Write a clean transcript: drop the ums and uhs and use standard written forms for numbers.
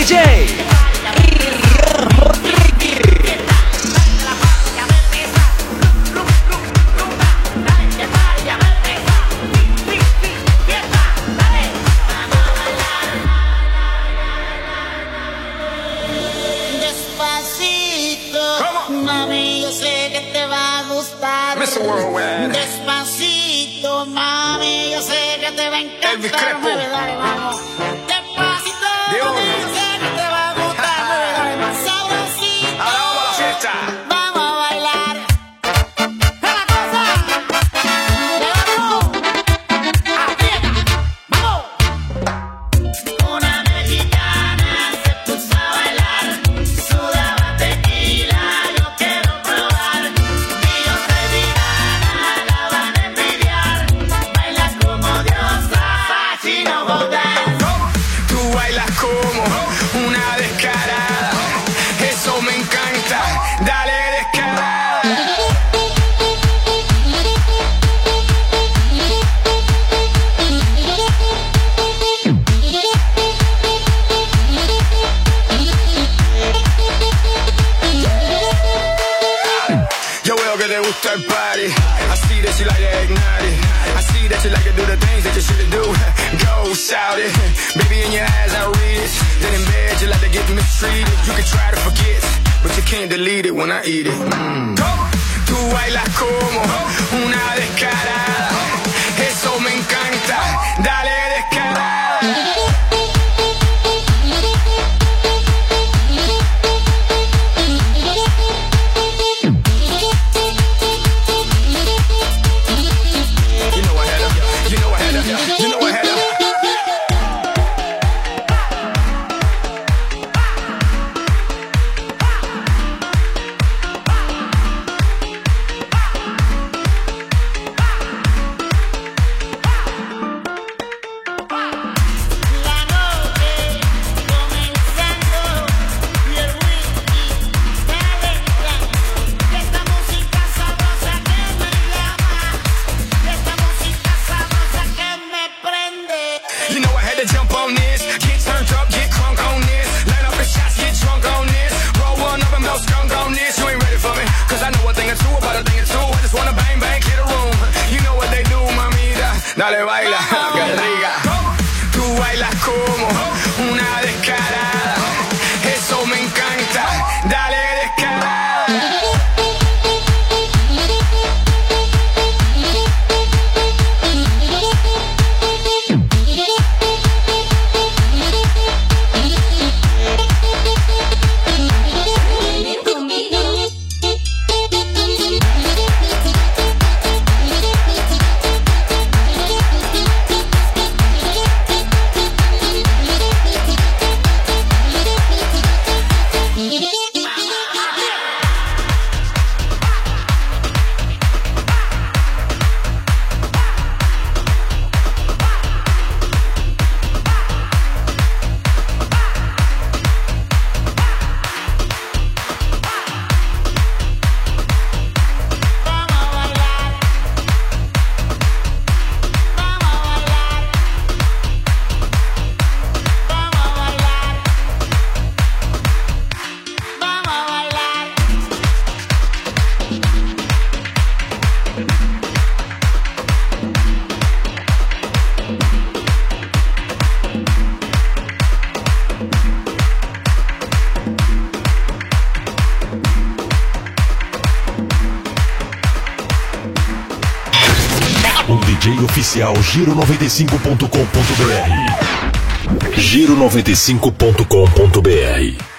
DJ. Despacito, mami, yo sé que te va a encantar. Mueve, dale, vamos. Despacito, mami, yo sé que te va a gustar. Mueve, dale, más sabrosito. Ahora vamos a la fiesta. Vamos a bailar. ¡Es la cosa! ¡Levantó! ¡Aprieta! ¡Vamos! Una mexicana se puso a bailar. Sudaba tequila, yo quiero probar. Y yo soy vegana, la van a envidiar. Baila como diosa, fascino volver. Tú bailas como una descarada. Eso me encanta. Dale descarada. Yo veo que te gusta el party. I see that you like to ignite it. I see that you like to do the things that you shouldn't do. Go shout it. Baby, in your eyes I read it. Then in bed you like to get mistreated. You can try to forget, but you can't delete it when I eat it. Tú bailas como una descarada. Eso me encanta. Dale descarada. You know I had her. You know I had her. You know I had her. La noche comenzando y el whisky calentando. Esta música sabrosa que me llama, esta música sabrosa que me prende. You know I had to jump on this. Get turned up, get crunk on this. Light up the shots, get drunk on this. Roll one up and blow skunk on this. You ain't ready for me, cause I know a thing or two about a thing or two. I just wanna bang, bang, hit a room. You know what they do, mamita. Dale, baila, que rica. Tú bailas como una descarada. Eso me encanta. Dale, descarada. O DJ oficial Giro95.com.br. Giro95.com.br